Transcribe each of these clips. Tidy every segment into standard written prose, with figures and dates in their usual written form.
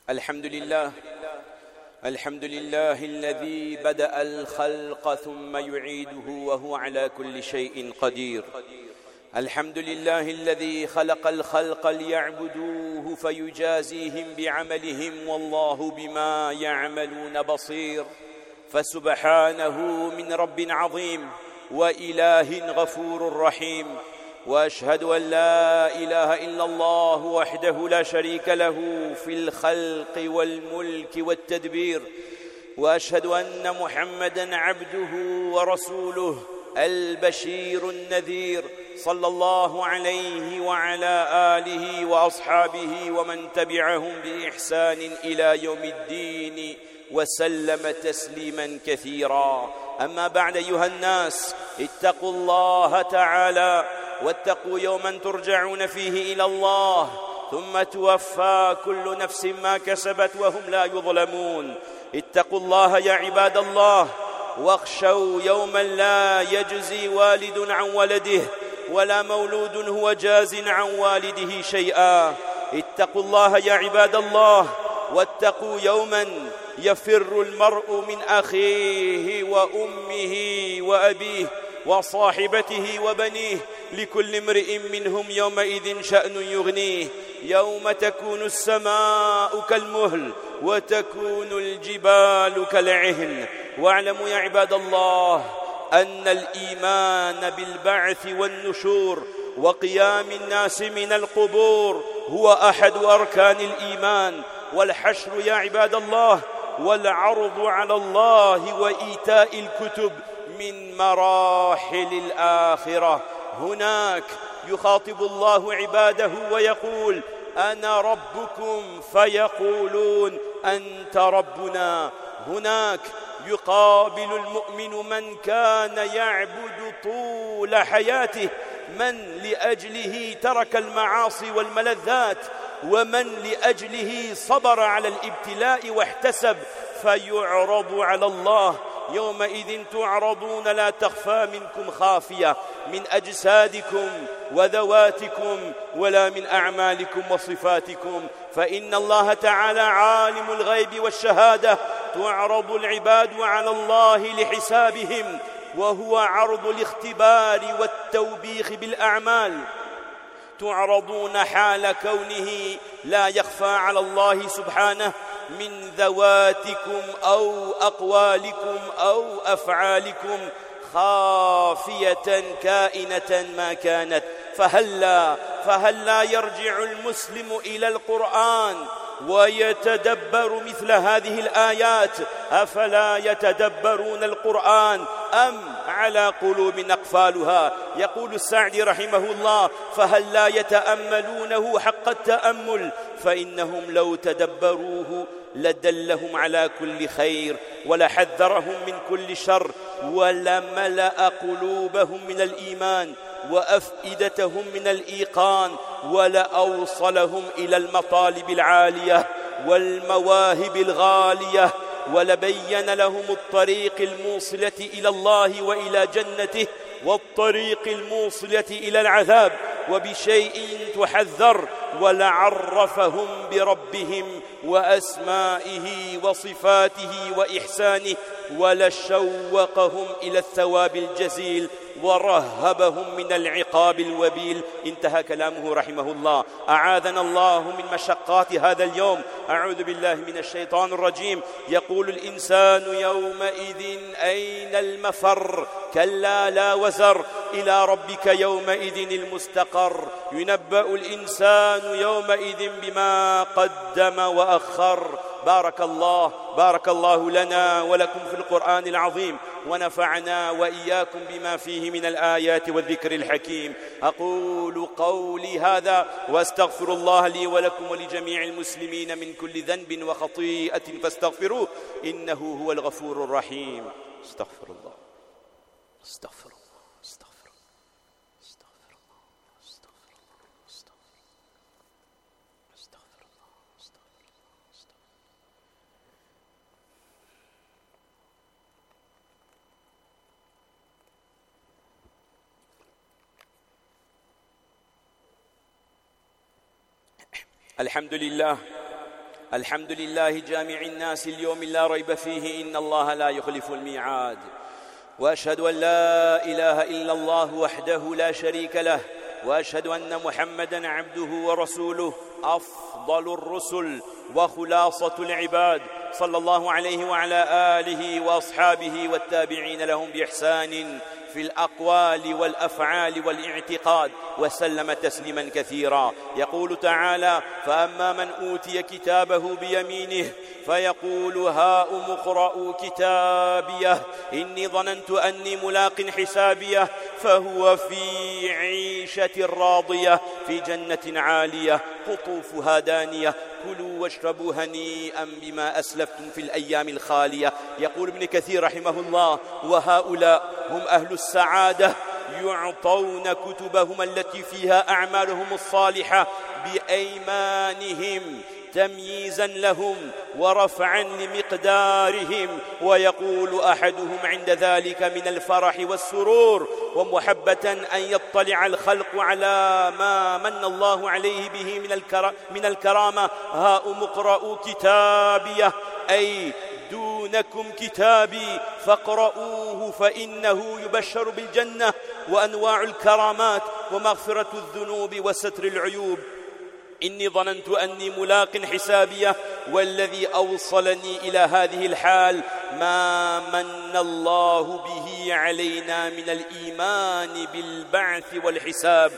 الحمد لله الذي بدأ الخلق ثم يعيده وهو على كل شيء قدير. الحمد لله الذي خلق الخلق ليعبدوه فيجازيهم بعملهم والله بما يعملون بصير. فسبحانه من رب عظيم وإله غفور رحيم، وأشهد أن لا إله إلا الله وحده لا شريك له في الخلق والملك والتدبير، وأشهد أن محمدًا عبده ورسوله البشير النذير صلى الله عليه وعلى آله وأصحابه ومن تبعهم بإحسان إلى يوم الدين وسلم تسليماً كثيراً. أما بعد، أيها الناس، اتقوا الله تعالى واتقوا يوماً ترجعون فيه إلى الله ثم توفى كل نفس ما كسبت وهم لا يظلمون. اتقوا الله يا عباد الله، واخشوا يوماً لا يجزي والد عن ولده ولا مولود هو جاز عن والده شيئا. اتقوا الله يا عباد الله، واتقوا يوماً يفر المرء من أخيه وأمه وأبيه وصاحبته وبنيه، لكل امرئ منهم يومئذ شأن يغنيه. يوم تكون السماء كالمهل وتكون الجبال كالعهن. واعلموا يا عباد الله أن الإيمان بالبعث والنشور وقيام الناس من القبور هو أحد أركان الإيمان. والحشر يا عباد الله والعرض على الله وإيتاء الكتب من مراحل الآخرة. هناك يخاطب الله عباده ويقول: أنا ربكم فيقولون أنت ربنا. هناك يقابل المؤمن من كان يعبد طول حياته، من لأجله ترك المعاصي والملذات، ومن لأجله صبر على الابتلاء واحتسب، فيعرض على الله. يومئذ تعرضون لا تخفى منكم خافية، من أجسادكم وذواتكم ولا من أعمالكم وصفاتكم، فإن الله تعالى عالم الغيب والشهادة. تعرض العباد على الله لحسابهم، وهو عرض الاختبار والتوبيخ بالأعمال. تعرضون حال كونه لا يخفى على الله سبحانه من ذواتكم أو أقوالكم أو أفعالكم خافية كائنة ما كانت. فهلا يرجع المسلم إلى القرآن ويتدبر مثل هذه الآيات؟ أفلا يتدبرون القرآن أم على قلوب أقفالها؟ يقول السعدي رحمه الله: فهلا يتأملونه حق التأمل، فإنهم لو تدبروه لدلهم على كل خير ولحذرهم من كل شر ولملأ قلوبهم من الإيمان وأفئدتهم من الإيقان ولأوصلهم إلى المطالب العالية والمواهب الغالية، ولبين لهم الطريق الموصلة إلى الله وإلى جنته والطريق الموصلة إلى العذاب، وبشيء تحذر، ولعرفهم بربهم وأسمائه وصفاته وإحسانه، ولشوقهم إلى الثواب الجزيل ورهبهم من العقاب الوبيل. انتهى كلامه رحمه الله. أعاذنا الله من مشقات هذا اليوم. أعوذ بالله من الشيطان الرجيم. يقول الإنسان يومئذ أين المفر؟ كلا لا وزر، إلى ربك يومئذ المستقر. ينبأ الإنسان يومئذ بما قدم وأخر. بارك الله لنا ولكم في القرآن العظيم، ونفعنا وإياكم بما فيه من الآيات والذكر الحكيم. أقول قولي هذا وأستغفر الله لي ولكم ولجميع المسلمين من كل ذنب وخطيئة فاستغفروه إنه هو الغفور الرحيم. استغفر الله. الحمد لله الحمد لله جامع الناس اليوم لا ريب فيه إن الله لا يخلف الميعاد. وأشهد أن لا إله إلا الله وحده لا شريك له، وأشهد أن محمدًا عبده ورسوله أفضل الرسل وخلاصة العباد، صلى الله عليه وعلى آله وأصحابه والتابعين لهم بإحسان في الأقوال والأفعال والاعتقاد، وسلم تسليما كثيرا. يقول تعالى: فأما من أوتي كتابه بيمينه فيقول هاؤم اقرءوا كتابيه إني ظننت أني ملاق حسابيه فهو في عيشة راضية في جنة عالية قطوفها دانية كلوا واشربوا هنيئا بما أسلفتم في الأيام الخالية. يقول ابن كثير رحمه الله: وهؤلاء هم أهل السعادة يعطون كتبهم التي فيها أعمالهم الصالحة بأيمانهم تمييزا لهم ورفعا لمقدارهم، ويقول أحدهم عند ذلك من الفرح والسرور ومحبة أن يطلع الخلق على ما من الله عليه به من الكرامة: هاؤم اقرءوا كتابيه، أي دونكم كتابي فاقرؤوه فإنه يبشر بالجنة وأنواع الكرامات ومغفرة الذنوب وستر العيوب. إني ظننت أني ملاق حسابيه، والذي أوصلني إلى هذه الحال ما من الله به علينا من الإيمان بالبعث والحساب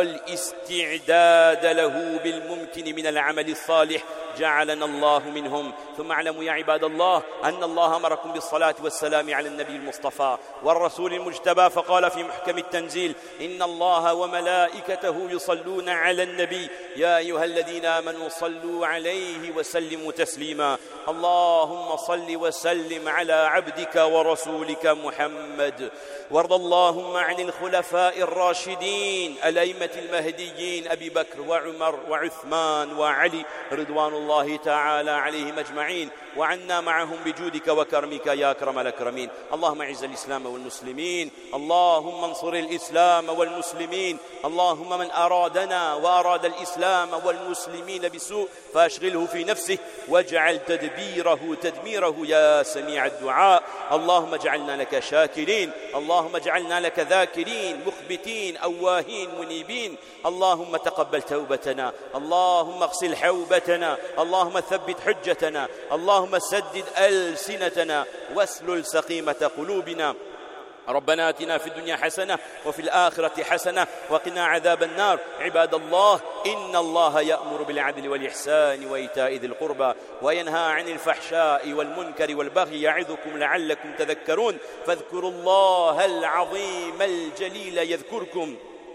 والاستعداد له بالممكن من العمل الصالح، جعلنا الله منهم. ثم اعلموا يا عباد الله أن الله أمركم بالصلاة والسلام على النبي المصطفى والرسول المجتبى، فقال في محكم التنزيل: إن الله وملائكته يصلون على النبي يا أيها الذين آمنوا صلوا عليه وسلموا تسليما. اللهم صل وسلم على عبدك ورسولك محمد. وارض اللهم عن الخلفاء الراشدين الأئمة المهديين أبي بكر وعمر وعثمان وعلي رضوان الله تعالى عليهم أجمعين، وعنا معهم بجودك وكرمك يا أكرم الأكرمين. اللهم أعز الإسلام والمسلمين، اللهم انصر الإسلام والمسلمين، اللهم من أرادنا وأراد الإسلام والمسلمين بسوء فأشغله في نفسه واجعل تدميره يا سميع الدعاء. اللهم اجعلنا لك شاكرين، اللهم اجعلنا لك ذاكرين مخبتين أواهين منيبين. اللهم تقبل توبتنا، اللهم اغسل حوبتنا، اللهم ثبت حجتنا، اللهم سدد ألسنتنا واسلل سقيمة قلوبنا. ربنا آتنا في الدنيا حسنة وفي الآخرة حسنة وقنا عذاب النار. عباد الله، إن الله يأمر بالعدل والإحسان وإيتاء ذي القربى وينهى عن الفحشاء والمنكر والبغي يعظكم لعلكم تذكرون. فاذكروا الله العظيم الجليل يذكركم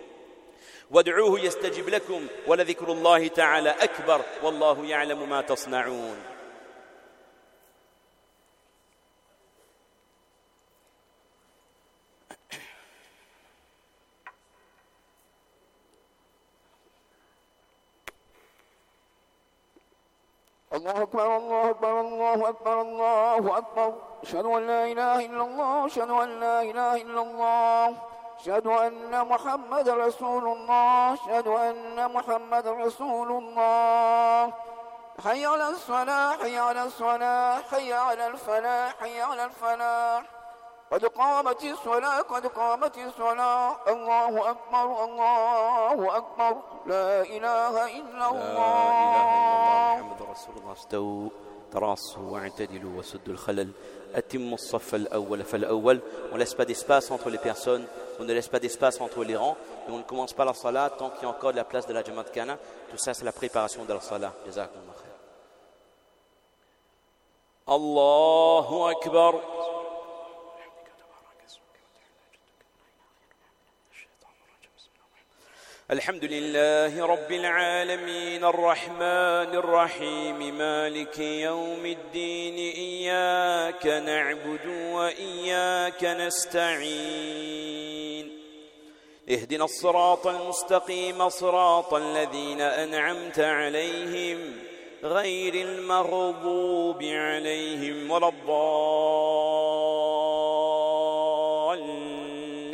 وادعوه يستجب لكم، ولذكر الله تعالى أكبر والله يعلم ما تصنعون. الله أكبر الله أكبر الله أكبر الله أكبر. أشهد أن لا إله إلا الله، أشهد أن لا إله إلا الله، أشهد أن محمد رسول الله، أشهد أن محمد رسول الله. حي على الصلاة حي على الصلاة حي على الفلاح حي على الفلاح. قد قامت الصلاة قد قامت الصلاة. الله أكبر الله أكبر. لا إله إلا الله. لا إله إلا الله محمد رسول الله. استووا تراصوا واعتدلوا وسدوا الخلل. أتموا الصف الأول فالأول. On ne laisse pas d'espace entre les personnes, on ne laisse pas d'espace entre les rangs, et on ne commence pas la salat tant qu'il y a encore de la place de la Jamaat Kana. Tout ça c'est la préparation de la salat. Jazakumullah khair. Allahu Akbar. الحمد لله رب العالمين الرحمن الرحيم مالك يوم الدين إياك نعبد وإياك نستعين اهدنا الصراط المستقيم صراط الذين أنعمت عليهم غير المغضوب عليهم ولا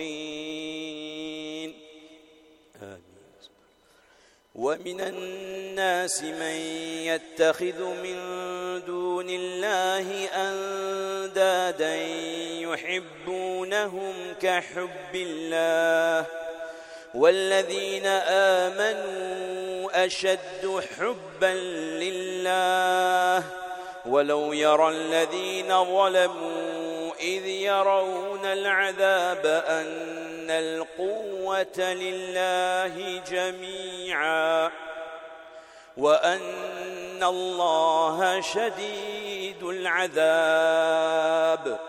الضالين. ومن الناس الناس من يتخذ من دون الله أندادا يحبونهم كحب الله والذين آمنوا أشد حبا لله ولو يرى الذين ظلموا إذ يرون العذاب أن القوة لله جميعا وأن الله شديد العذاب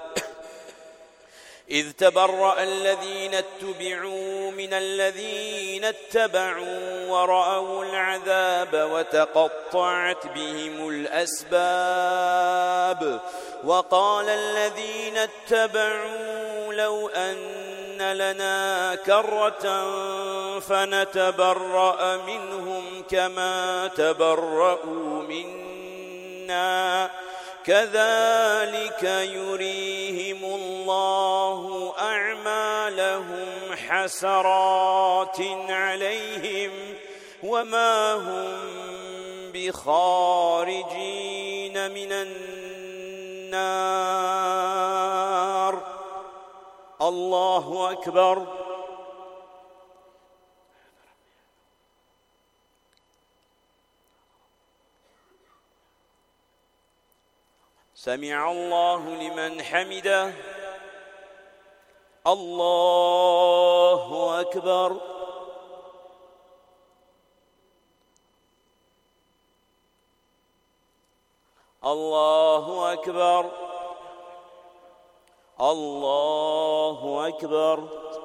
إذ تبرأ الذين اتبعوا من الذين اتبعوا ورأوا العذاب وتقطعت بهم الأسباب وقال الذين اتبعوا لو أن لنا كرة فنتبرأ منهم كما تبرأوا منا كذلك يريهم الله أعمالهم حسرات عليهم وما هم بخارجين من النار. الله أكبر. سمع الله لمن حمده. الله أكبر. الله أكبر. الله أكبر.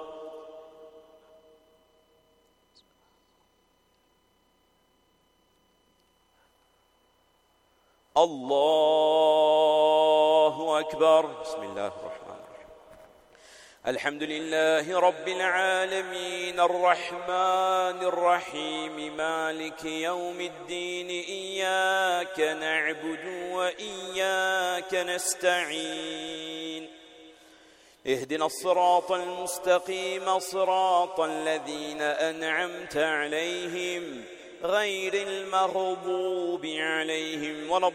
الله أكبر. بسم الله الرحمن الرحيم. الحمد لله رب العالمين الرحمن الرحيم مالك يوم الدين إياك نعبد وإياك نستعين اهدنا الصراط المستقيم صراط الذين أنعمت عليهم غير المغضوب عليهم ولا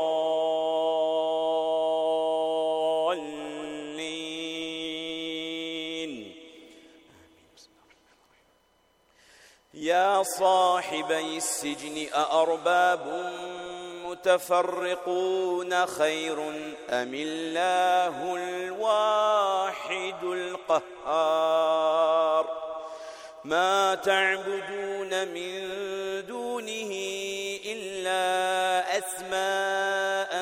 الضالين. يا صاحبي السجن أأرباب متفرقون خير أم الله الواحد القهار ما تعبدون من دونه إلا أسماء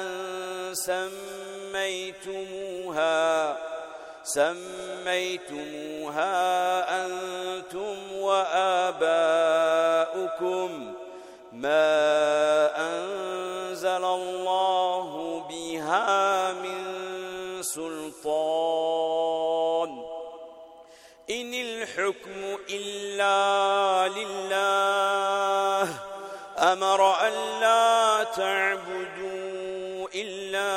سميتموها أنتم وآباؤكم ما أنزل الله بها من سلطان إن الحكم إلا لله أمر ألا تعبدوا إلا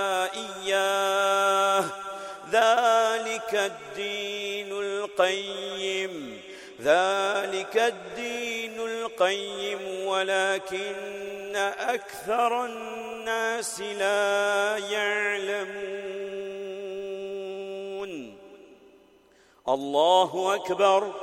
إياه ذلك الدين القيم ولكن أكثر الناس لا يعلمون. الله أكبر.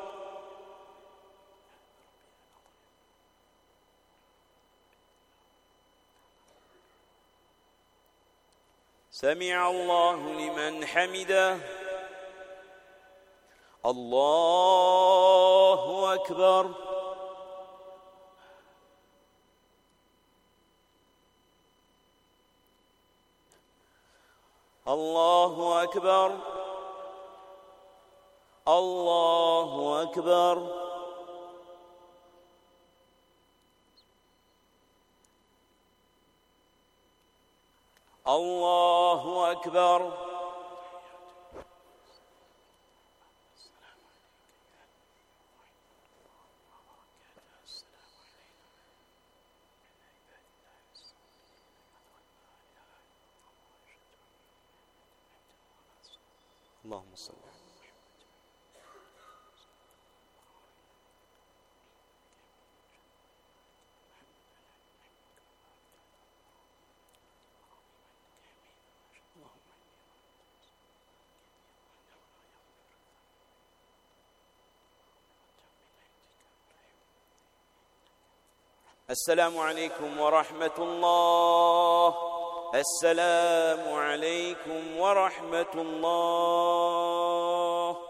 سمع الله لمن حمده. الله أكبر. الله أكبر. الله أكبر. الله أكبر. اللهم صل على السلام عليكم ورحمة الله. السلام عليكم ورحمة الله.